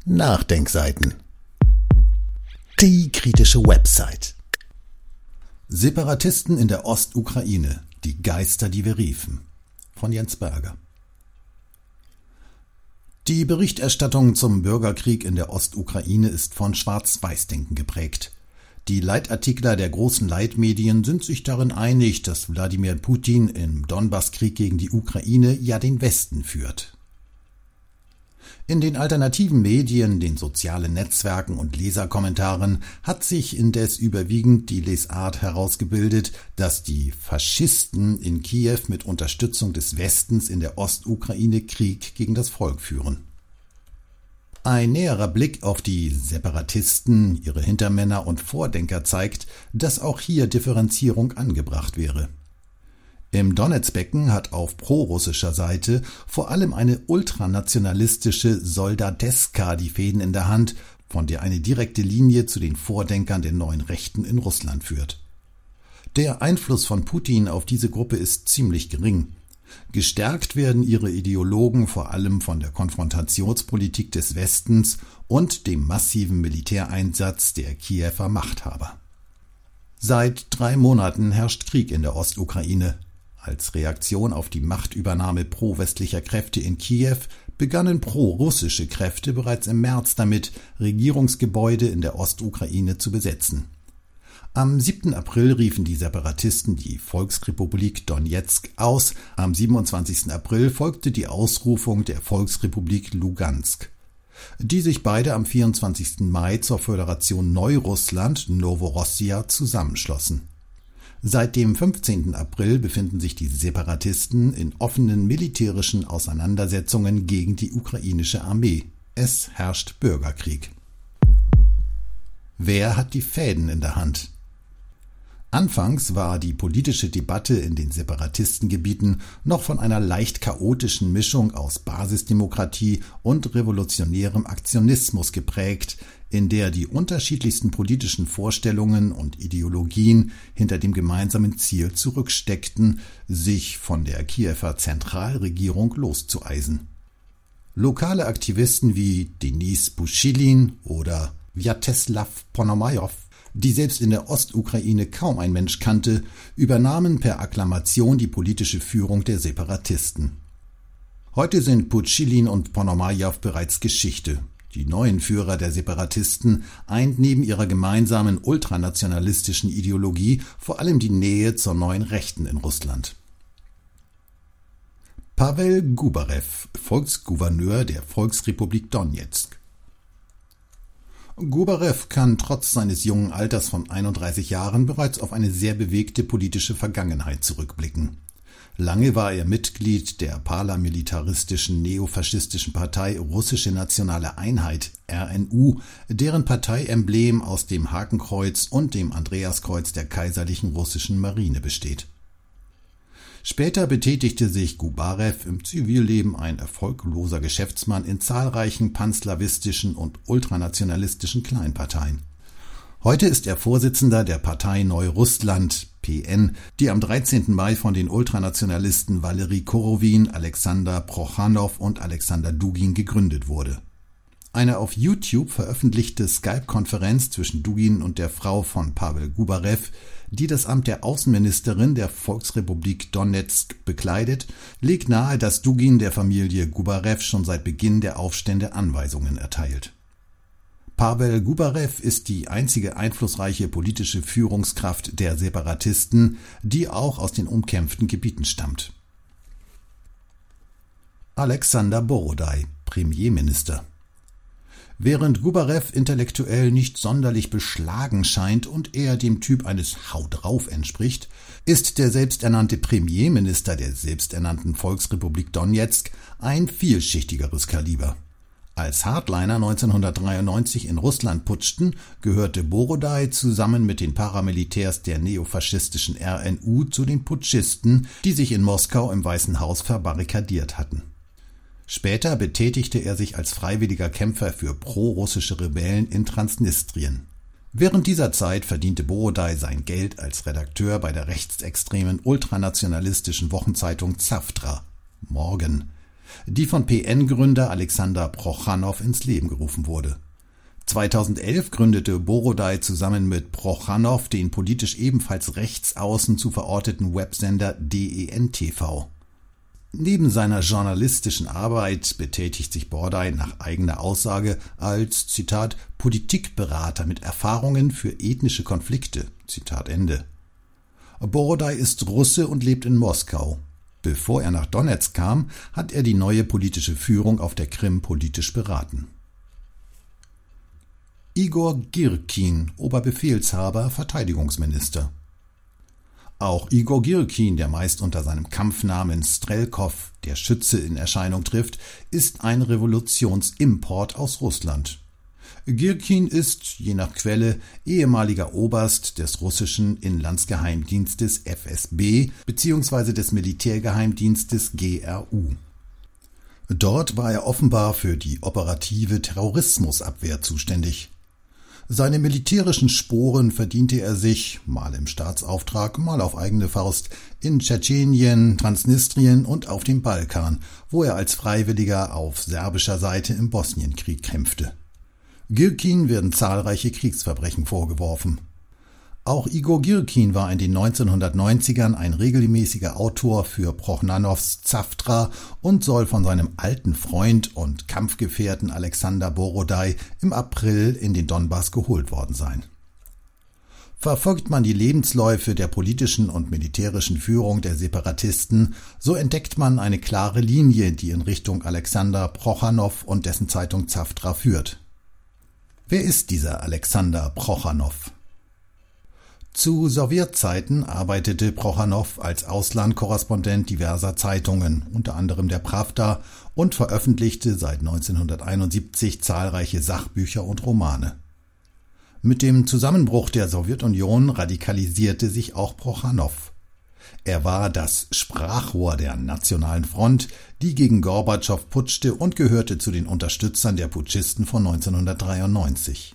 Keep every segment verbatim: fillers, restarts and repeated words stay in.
Nachdenkseiten. Die kritische Website. Separatisten in der Ostukraine. Die Geister, die wir riefen. Von Jens Berger. Die Berichterstattung zum Bürgerkrieg in der Ostukraine ist von Schwarz-Weiß-Denken geprägt. Die Leitartikler der großen Leitmedien sind sich darin einig, dass Wladimir Putin im Donbasskrieg gegen die Ukraine ja den Westen führt. In den alternativen Medien, den sozialen Netzwerken und Leserkommentaren hat sich indes überwiegend die Lesart herausgebildet, dass die Faschisten in Kiew mit Unterstützung des Westens in der Ostukraine Krieg gegen das Volk führen. Ein näherer Blick auf die Separatisten, ihre Hintermänner und Vordenker zeigt, dass auch hier Differenzierung angebracht wäre. Im Donezbecken hat auf prorussischer Seite vor allem eine ultranationalistische Soldateska die Fäden in der Hand, von der eine direkte Linie zu den Vordenkern der neuen Rechten in Russland führt. Der Einfluss von Putin auf diese Gruppe ist ziemlich gering. Gestärkt werden ihre Ideologen vor allem von der Konfrontationspolitik des Westens und dem massiven Militäreinsatz der Kiewer Machthaber. Seit drei Monaten herrscht Krieg in der Ostukraine. Als Reaktion auf die Machtübernahme pro-westlicher Kräfte in Kiew begannen pro-russische Kräfte bereits im März damit, Regierungsgebäude in der Ostukraine zu besetzen. Am siebten April riefen die Separatisten die Volksrepublik Donezk aus, am siebenundzwanzigsten April folgte die Ausrufung der Volksrepublik Lugansk, die sich beide am vierundzwanzigsten Mai zur Föderation Neurussland Novorossia zusammenschlossen. Seit dem fünfzehnten April befinden sich die Separatisten in offenen militärischen Auseinandersetzungen gegen die ukrainische Armee. Es herrscht Bürgerkrieg. Wer hat die Fäden in der Hand? Anfangs war die politische Debatte in den Separatistengebieten noch von einer leicht chaotischen Mischung aus Basisdemokratie und revolutionärem Aktionismus geprägt, in der die unterschiedlichsten politischen Vorstellungen und Ideologien hinter dem gemeinsamen Ziel zurücksteckten, sich von der Kiewer Zentralregierung loszueisen. Lokale Aktivisten wie Denis Puschilin oder Wjatesław Ponomajow, die selbst in der Ostukraine kaum ein Mensch kannte, übernahmen per Akklamation die politische Führung der Separatisten. Heute sind Puschilin und Ponomajow bereits Geschichte. Die neuen Führer der Separatisten eint neben ihrer gemeinsamen ultranationalistischen Ideologie vor allem die Nähe zur neuen Rechten in Russland. Pawel Gubarew, Volksgouverneur der Volksrepublik Donezk. Gubarew kann trotz seines jungen Alters von einunddreißig Jahren bereits auf eine sehr bewegte politische Vergangenheit zurückblicken. Lange war er Mitglied der paramilitaristischen neofaschistischen Partei Russische Nationale Einheit R N U, deren Parteiemblem aus dem Hakenkreuz und dem Andreaskreuz der Kaiserlichen Russischen Marine besteht. Später betätigte sich Gubarew im Zivilleben ein erfolgloser Geschäftsmann in zahlreichen panslawistischen und ultranationalistischen Kleinparteien. Heute ist er Vorsitzender der Partei Neurussland P N, die am dreizehnten Mai von den Ultranationalisten Waleri Korowin, Alexander Prochanow und Alexander Dugin gegründet wurde. Eine auf YouTube veröffentlichte Skype-Konferenz zwischen Dugin und der Frau von Pawel Gubarew, die das Amt der Außenministerin der Volksrepublik Donezk bekleidet, legt nahe, dass Dugin der Familie Gubarew schon seit Beginn der Aufstände Anweisungen erteilt. Pawel Gubarew ist die einzige einflussreiche politische Führungskraft der Separatisten, die auch aus den umkämpften Gebieten stammt. Alexander Borodaj, Premierminister. Während Gubarew intellektuell nicht sonderlich beschlagen scheint und eher dem Typ eines Hau drauf entspricht, ist der selbsternannte Premierminister der selbsternannten Volksrepublik Donezk ein vielschichtigeres Kaliber. Als Hardliner neunzehnhundertdreiundneunzig in Russland putschten, gehörte Borodaj zusammen mit den Paramilitärs der neofaschistischen R N U zu den Putschisten, die sich in Moskau im Weißen Haus verbarrikadiert hatten. Später betätigte er sich als freiwilliger Kämpfer für pro-russische Rebellen in Transnistrien. Während dieser Zeit verdiente Borodaj sein Geld als Redakteur bei der rechtsextremen ultranationalistischen Wochenzeitung Zawtra, Morgen, die von P N-Gründer Alexander Prochanow ins Leben gerufen wurde. zweitausendelf gründete Borodaj zusammen mit Prochanow den politisch ebenfalls rechtsaußen zu verorteten Websender D E N T V. Neben seiner journalistischen Arbeit betätigt sich Borodaj nach eigener Aussage als, Zitat, Politikberater mit Erfahrungen für ethnische Konflikte, Zitat Ende. Borodaj ist Russe und lebt in Moskau. Bevor er nach Donezk kam, hat er die neue politische Führung auf der Krim politisch beraten. Igor Girkin, Oberbefehlshaber, Verteidigungsminister. Auch Igor Girkin, der meist unter seinem Kampfnamen Strelkov, der Schütze, in Erscheinung trifft, ist ein Revolutionsimport aus Russland. Girkin ist, je nach Quelle, ehemaliger Oberst des russischen Inlandsgeheimdienstes F S B bzw. des Militärgeheimdienstes G R U. Dort war er offenbar für die operative Terrorismusabwehr zuständig. Seine militärischen Sporen verdiente er sich, mal im Staatsauftrag, mal auf eigene Faust, in Tschetschenien, Transnistrien und auf dem Balkan, wo er als Freiwilliger auf serbischer Seite im Bosnienkrieg kämpfte. Girkin werden zahlreiche Kriegsverbrechen vorgeworfen. Auch Igor Girkin war in den neunzehnhundertneunzigern ein regelmäßiger Autor für Prochanows Zawtra und soll von seinem alten Freund und Kampfgefährten Alexander Borodaj im April in den Donbass geholt worden sein. Verfolgt man die Lebensläufe der politischen und militärischen Führung der Separatisten, so entdeckt man eine klare Linie, die in Richtung Alexander Prochanow und dessen Zeitung Zawtra führt. Wer ist dieser Alexander Prochanow? Zu Sowjetzeiten arbeitete Prochanow als Auslandkorrespondent diverser Zeitungen, unter anderem der Prawda, und veröffentlichte seit neunzehnhunderteinundsiebzig zahlreiche Sachbücher und Romane. Mit dem Zusammenbruch der Sowjetunion radikalisierte sich auch Prochanow. Er war das Sprachrohr der Nationalen Front, die gegen Gorbatschow putschte, und gehörte zu den Unterstützern der Putschisten von neunzehnhundertdreiundneunzig.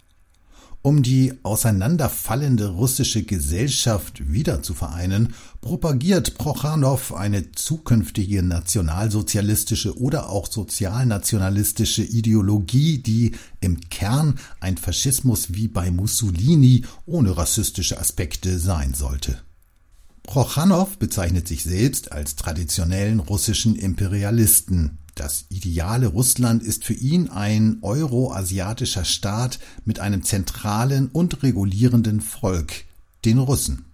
Um die auseinanderfallende russische Gesellschaft wieder zu vereinen, propagiert Prochanow eine zukünftige nationalsozialistische oder auch sozialnationalistische Ideologie, die im Kern ein Faschismus wie bei Mussolini ohne rassistische Aspekte sein sollte. Prochanow bezeichnet sich selbst als traditionellen russischen Imperialisten. Das ideale Russland ist für ihn ein euroasiatischer Staat mit einem zentralen und regulierenden Volk, den Russen.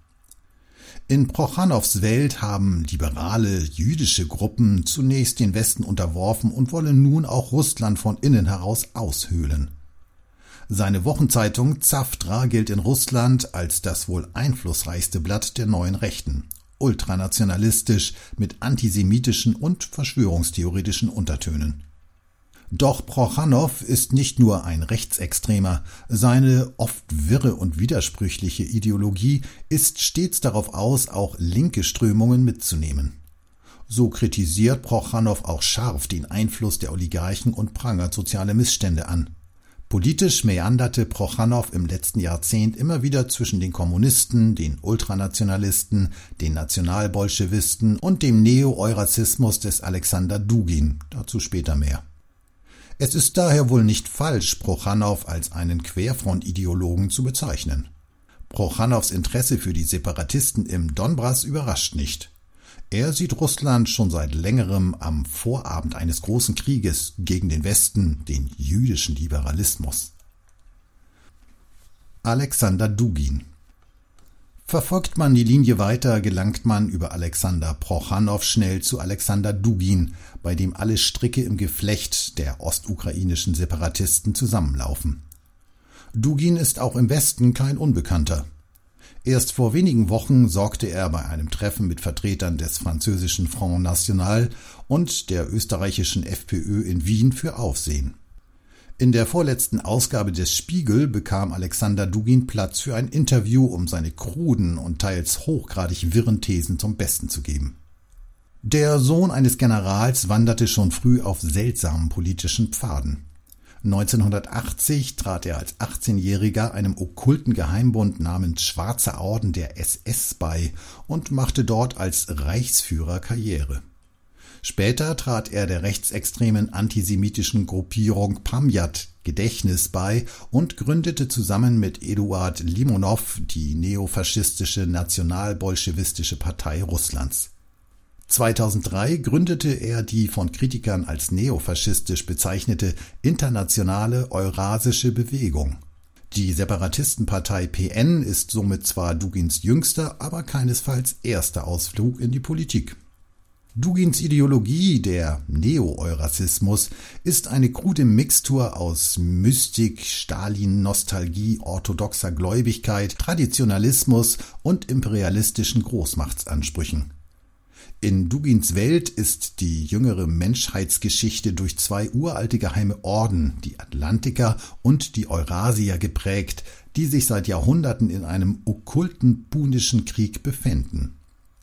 In Prochanows Welt haben liberale jüdische Gruppen zunächst den Westen unterworfen und wollen nun auch Russland von innen heraus aushöhlen. Seine Wochenzeitung Zawtra gilt in Russland als das wohl einflussreichste Blatt der neuen Rechten. Ultranationalistisch mit antisemitischen und verschwörungstheoretischen Untertönen. Doch Prochanow ist nicht nur ein Rechtsextremer, seine oft wirre und widersprüchliche Ideologie ist stets darauf aus, auch linke Strömungen mitzunehmen. So kritisiert Prochanow auch scharf den Einfluss der Oligarchen und prangert soziale Missstände an. Politisch meanderte Prochanow im letzten Jahrzehnt immer wieder zwischen den Kommunisten, den Ultranationalisten, den Nationalbolschewisten und dem Neo-Eurasismus des Alexander Dugin, dazu später mehr. Es ist daher wohl nicht falsch, Prochanow als einen Querfront-Ideologen zu bezeichnen. Prochanows Interesse für die Separatisten im Donbass überrascht nicht. Er sieht Russland schon seit längerem am Vorabend eines großen Krieges gegen den Westen, den jüdischen Liberalismus. Alexander Dugin. Verfolgt man die Linie weiter, gelangt man über Alexander Prochanow schnell zu Alexander Dugin, bei dem alle Stricke im Geflecht der ostukrainischen Separatisten zusammenlaufen. Dugin ist auch im Westen kein Unbekannter. Erst vor wenigen Wochen sorgte er bei einem Treffen mit Vertretern des französischen Front National und der österreichischen FPÖ in Wien für Aufsehen. In der vorletzten Ausgabe des Spiegel bekam Alexander Dugin Platz für ein Interview, um seine kruden und teils hochgradig wirren Thesen zum Besten zu geben. Der Sohn eines Generals wanderte schon früh auf seltsamen politischen Pfaden. neunzehnhundertachtzig trat er als achtzehnjähriger einem okkulten Geheimbund namens Schwarzer Orden der S S bei und machte dort als Reichsführer Karriere. Später trat er der rechtsextremen antisemitischen Gruppierung Pamjat Gedächtnis bei und gründete zusammen mit Eduard Limonow die neofaschistische Nationalbolschewistische Partei Russlands. zweitausenddrei gründete er die von Kritikern als neofaschistisch bezeichnete Internationale Eurasische Bewegung. Die Separatistenpartei P N ist somit zwar Dugins jüngster, aber keinesfalls erster Ausflug in die Politik. Dugins Ideologie, der Neo-Eurasismus, ist eine krude Mixtur aus Mystik, Stalin-Nostalgie, orthodoxer Gläubigkeit, Traditionalismus und imperialistischen Großmachtsansprüchen. In Dugins Welt ist die jüngere Menschheitsgeschichte durch zwei uralte geheime Orden, die Atlantiker und die Eurasier, geprägt, die sich seit Jahrhunderten in einem okkulten punischen Krieg befänden.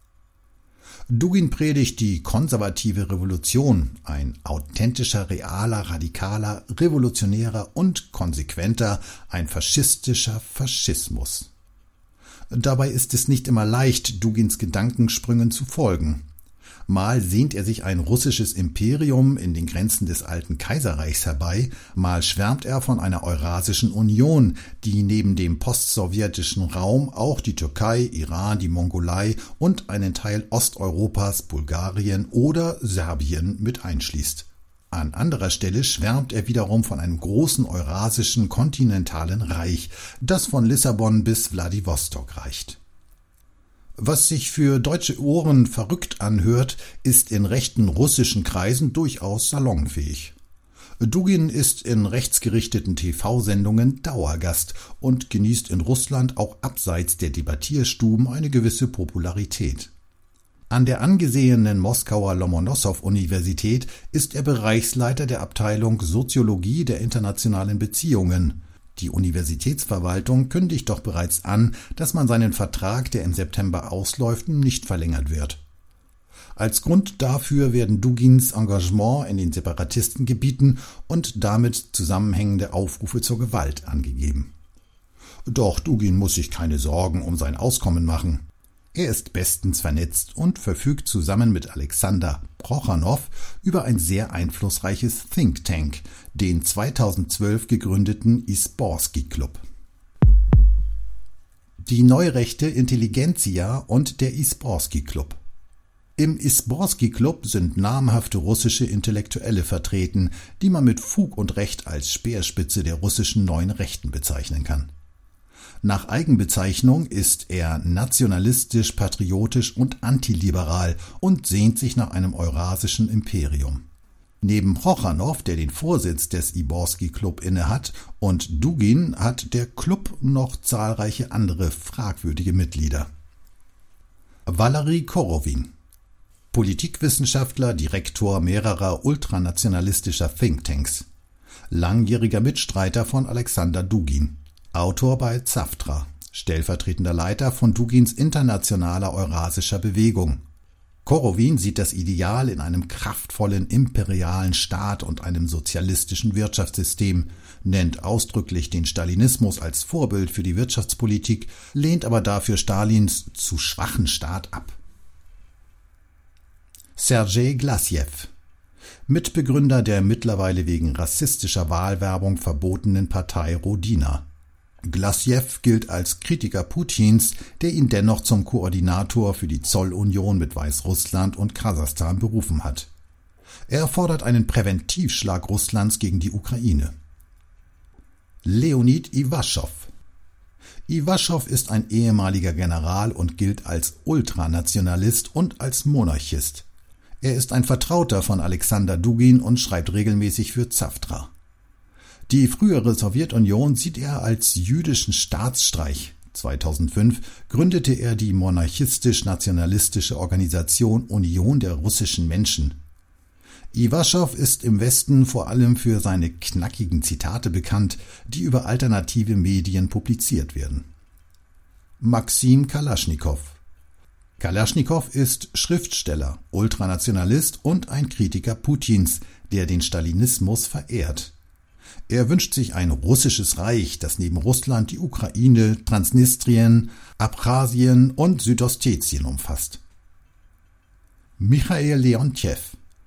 Dugin predigt die konservative Revolution, ein authentischer, realer, radikaler, revolutionärer und konsequenter, ein faschistischer Faschismus. Dabei ist es nicht immer leicht, Dugins Gedankensprüngen zu folgen. Mal sehnt er sich ein russisches Imperium in den Grenzen des alten Kaiserreichs herbei, mal schwärmt er von einer Eurasischen Union, die neben dem postsowjetischen Raum auch die Türkei, Iran, die Mongolei und einen Teil Osteuropas, Bulgarien oder Serbien mit einschließt. An anderer Stelle schwärmt er wiederum von einem großen eurasischen kontinentalen Reich, das von Lissabon bis Wladiwostok reicht. Was sich für deutsche Ohren verrückt anhört, ist in rechten russischen Kreisen durchaus salonfähig. Dugin ist in rechtsgerichteten T V-Sendungen Dauergast und genießt in Russland auch abseits der Debattierstuben eine gewisse Popularität. An der angesehenen Moskauer Lomonossow-Universität ist er Bereichsleiter der Abteilung Soziologie der internationalen Beziehungen. Die Universitätsverwaltung kündigt doch bereits an, dass man seinen Vertrag, der im September ausläuft, nicht verlängert wird. Als Grund dafür werden Dugins Engagement in den Separatistengebieten und damit zusammenhängende Aufrufe zur Gewalt angegeben. Doch Dugin muss sich keine Sorgen um sein Auskommen machen. Er ist bestens vernetzt und verfügt zusammen mit Alexander Prochanow über ein sehr einflussreiches Think Tank, den zweitausendzwölf gegründeten Izborski Club. Die neurechte Intelligenzia und der Izborski Club. Im Izborski Club sind namhafte russische Intellektuelle vertreten, die man mit Fug und Recht als Speerspitze der russischen neuen Rechten bezeichnen kann. Nach Eigenbezeichnung ist er nationalistisch, patriotisch und antiliberal und sehnt sich nach einem eurasischen Imperium. Neben Prochanow, der den Vorsitz des Izborski Club innehat, und Dugin hat der Club noch zahlreiche andere fragwürdige Mitglieder. Valery Korowin, Politikwissenschaftler, Direktor mehrerer ultranationalistischer Thinktanks, langjähriger Mitstreiter von Alexander Dugin, Autor bei Zavtra, stellvertretender Leiter von Dugins internationaler eurasischer Bewegung. Korowin sieht das Ideal in einem kraftvollen imperialen Staat und einem sozialistischen Wirtschaftssystem, nennt ausdrücklich den Stalinismus als Vorbild für die Wirtschaftspolitik, lehnt aber dafür Stalins zu schwachen Staat ab. Sergei Glassjew, Mitbegründer der mittlerweile wegen rassistischer Wahlwerbung verbotenen Partei Rodina. Glassjew gilt als Kritiker Putins, der ihn dennoch zum Koordinator für die Zollunion mit Weißrussland und Kasachstan berufen hat. Er fordert einen Präventivschlag Russlands gegen die Ukraine. Leonid Iwaschow. Iwaschow ist ein ehemaliger General und gilt als Ultranationalist und als Monarchist. Er ist ein Vertrauter von Alexander Dugin und schreibt regelmäßig für Zavtra. Die frühere Sowjetunion sieht er als jüdischen Staatsstreich. zweitausendfünf gründete er die monarchistisch-nationalistische Organisation Union der russischen Menschen. Iwaschow ist im Westen vor allem für seine knackigen Zitate bekannt, die über alternative Medien publiziert werden. Maxim Kalaschnikow. Kalaschnikow ist Schriftsteller, Ultranationalist und ein Kritiker Putins, der den Stalinismus verehrt. Er wünscht sich ein russisches Reich, das neben Russland die Ukraine, Transnistrien, Abchasien und Südossetien umfasst. Michail Leontjew,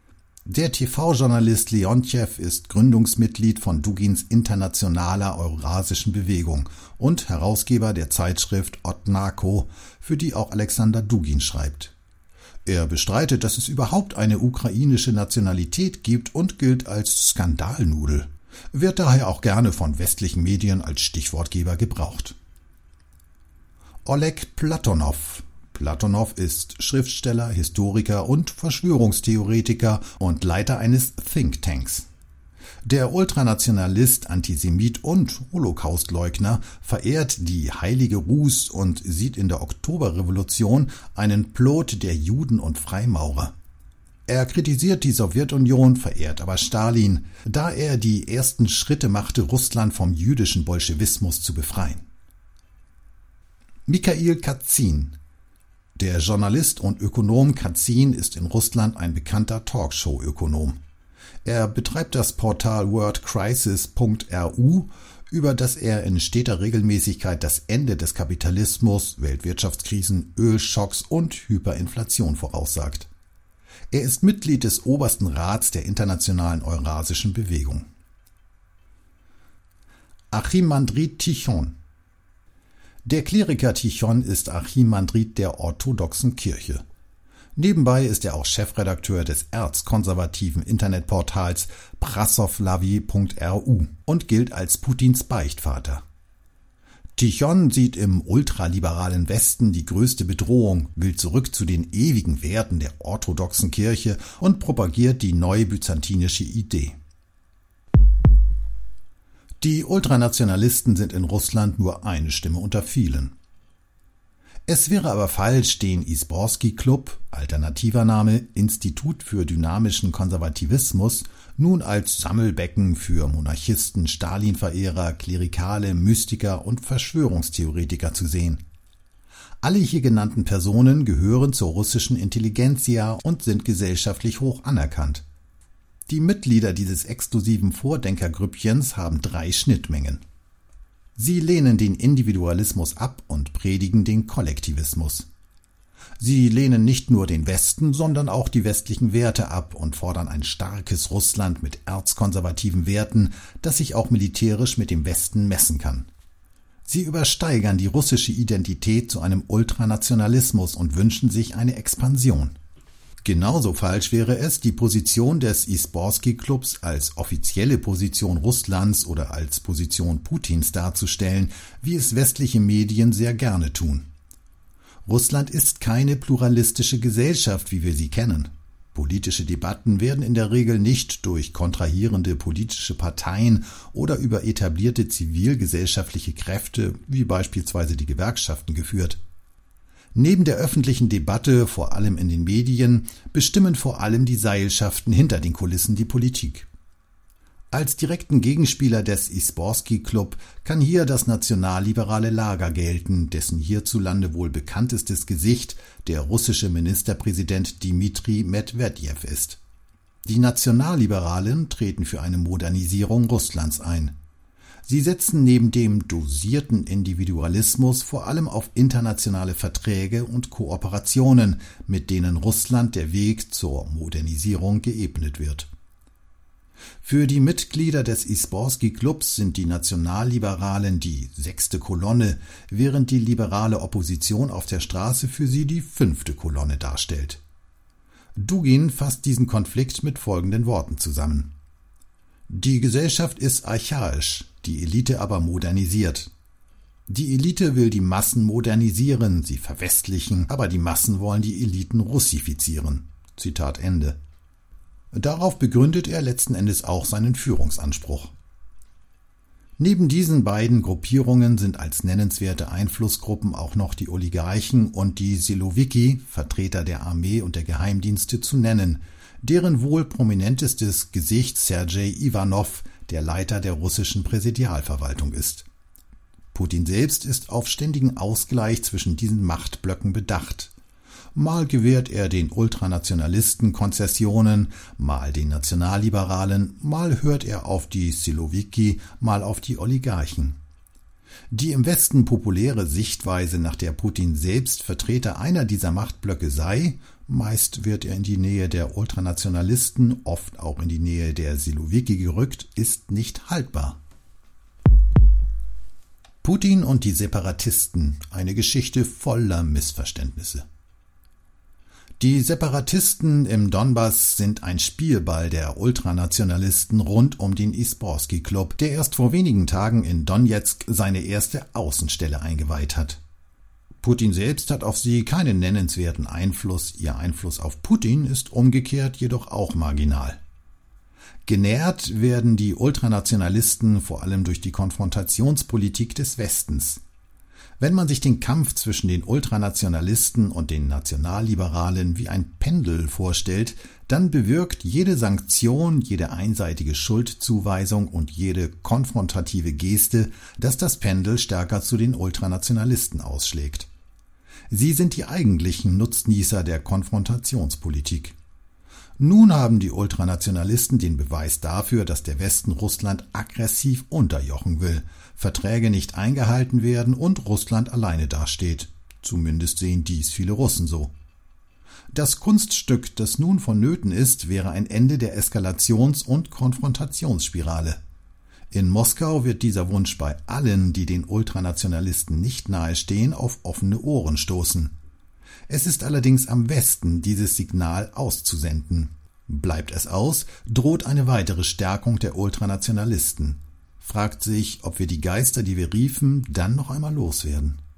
Der T V-Journalist Leontjew ist Gründungsmitglied von Dugins Internationaler Eurasischen Bewegung und Herausgeber der Zeitschrift Odnako, für die auch Alexander Dugin schreibt. Er bestreitet, dass es überhaupt eine ukrainische Nationalität gibt und gilt als Skandalnudel, wird daher auch gerne von westlichen Medien als Stichwortgeber gebraucht. Oleg Platonow. Platonow ist Schriftsteller, Historiker und Verschwörungstheoretiker und Leiter eines Thinktanks. Der Ultranationalist, Antisemit und Holocaustleugner verehrt die heilige Rus und sieht in der Oktoberrevolution einen Plot der Juden und Freimaurer. Er kritisiert die Sowjetunion, verehrt aber Stalin, da er die ersten Schritte machte, Russland vom jüdischen Bolschewismus zu befreien. Michail Kazin. Der Journalist und Ökonom Kazin ist in Russland ein bekannter Talkshow-Ökonom. Er betreibt das Portal world crisis punkt r u, über das er in steter Regelmäßigkeit das Ende des Kapitalismus, Weltwirtschaftskrisen, Ölschocks und Hyperinflation voraussagt. Er ist Mitglied des Obersten Rats der Internationalen Eurasischen Bewegung. Archimandrit Tichon. Der Kleriker Tichon ist Archimandrit der orthodoxen Kirche. Nebenbei ist er auch Chefredakteur des erzkonservativen Internetportals prasovlavi punkt r u und gilt als Putins Beichtvater. Tichon sieht im ultraliberalen Westen die größte Bedrohung, will zurück zu den ewigen Werten der orthodoxen Kirche und propagiert die neubyzantinische Idee. Die Ultranationalisten sind in Russland nur eine Stimme unter vielen. Es wäre aber falsch, den Izborski Klub, alternativer Name Institut für dynamischen Konservativismus, nun als Sammelbecken für Monarchisten, Stalin-Verehrer, Klerikale, Mystiker und Verschwörungstheoretiker zu sehen. Alle hier genannten Personen gehören zur russischen Intelligenzia und sind gesellschaftlich hoch anerkannt. Die Mitglieder dieses exklusiven Vordenkergrüppchens haben drei Schnittmengen. Sie lehnen den Individualismus ab und predigen den Kollektivismus. Sie lehnen nicht nur den Westen, sondern auch die westlichen Werte ab und fordern ein starkes Russland mit erzkonservativen Werten, das sich auch militärisch mit dem Westen messen kann. Sie übersteigern die russische Identität zu einem Ultranationalismus und wünschen sich eine Expansion. Genauso falsch wäre es, die Position des Izborski-Klubs als offizielle Position Russlands oder als Position Putins darzustellen, wie es westliche Medien sehr gerne tun. Russland ist keine pluralistische Gesellschaft, wie wir sie kennen. Politische Debatten werden in der Regel nicht durch kontrahierende politische Parteien oder über etablierte zivilgesellschaftliche Kräfte, wie beispielsweise die Gewerkschaften, geführt. Neben der öffentlichen Debatte, vor allem in den Medien, bestimmen vor allem die Seilschaften hinter den Kulissen die Politik. Als direkten Gegenspieler des Izborski-Klub kann hier das nationalliberale Lager gelten, dessen hierzulande wohl bekanntestes Gesicht der russische Ministerpräsident Dmitri Medwedew ist. Die Nationalliberalen treten für eine Modernisierung Russlands ein. Sie setzen neben dem dosierten Individualismus vor allem auf internationale Verträge und Kooperationen, mit denen Russland der Weg zur Modernisierung geebnet wird. Für die Mitglieder des Izborski-Klubs sind die Nationalliberalen die sechste Kolonne, während die liberale Opposition auf der Straße für sie die fünfte Kolonne darstellt. Dugin fasst diesen Konflikt mit folgenden Worten zusammen: Die Gesellschaft ist archaisch, die Elite aber modernisiert. Die Elite will die Massen modernisieren, sie verwestlichen, aber die Massen wollen die Eliten russifizieren. Zitat Ende. Darauf begründet er letzten Endes auch seinen Führungsanspruch. Neben diesen beiden Gruppierungen sind als nennenswerte Einflussgruppen auch noch die Oligarchen und die Silowiki, Vertreter der Armee und der Geheimdienste, zu nennen, deren wohl prominentestes Gesicht Sergei Iwanow, der Leiter der russischen Präsidialverwaltung ist. Putin selbst ist auf ständigen Ausgleich zwischen diesen Machtblöcken bedacht. Mal gewährt er den Ultranationalisten Konzessionen, mal den Nationalliberalen, mal hört er auf die Silowiki, mal auf die Oligarchen. Die im Westen populäre Sichtweise, nach der Putin selbst Vertreter einer dieser Machtblöcke sei, meist wird er in die Nähe der Ultranationalisten, oft auch in die Nähe der Silowiki gerückt, ist nicht haltbar. Putin und die Separatisten, eine Geschichte voller Missverständnisse. Die Separatisten im Donbass sind ein Spielball der Ultranationalisten rund um den Isborski-Club, der erst vor wenigen Tagen in Donezk seine erste Außenstelle eingeweiht hat. Putin selbst hat auf sie keinen nennenswerten Einfluss, ihr Einfluss auf Putin ist umgekehrt jedoch auch marginal. Genährt werden die Ultranationalisten vor allem durch die Konfrontationspolitik des Westens. Wenn man sich den Kampf zwischen den Ultranationalisten und den Nationalliberalen wie ein Pendel vorstellt, dann bewirkt jede Sanktion, jede einseitige Schuldzuweisung und jede konfrontative Geste, dass das Pendel stärker zu den Ultranationalisten ausschlägt. Sie sind die eigentlichen Nutznießer der Konfrontationspolitik. Nun haben die Ultranationalisten den Beweis dafür, dass der Westen Russland aggressiv unterjochen will, Verträge nicht eingehalten werden und Russland alleine dasteht. Zumindest sehen dies viele Russen so. Das Kunststück, das nun vonnöten ist, wäre ein Ende der Eskalations- und Konfrontationsspirale. In Moskau wird dieser Wunsch bei allen, die den Ultranationalisten nicht nahestehen, auf offene Ohren stoßen. Es ist allerdings am Westen, dieses Signal auszusenden. Bleibt es aus, droht eine weitere Stärkung der Ultranationalisten. Fragt sich, ob wir die Geister, die wir riefen, dann noch einmal loswerden.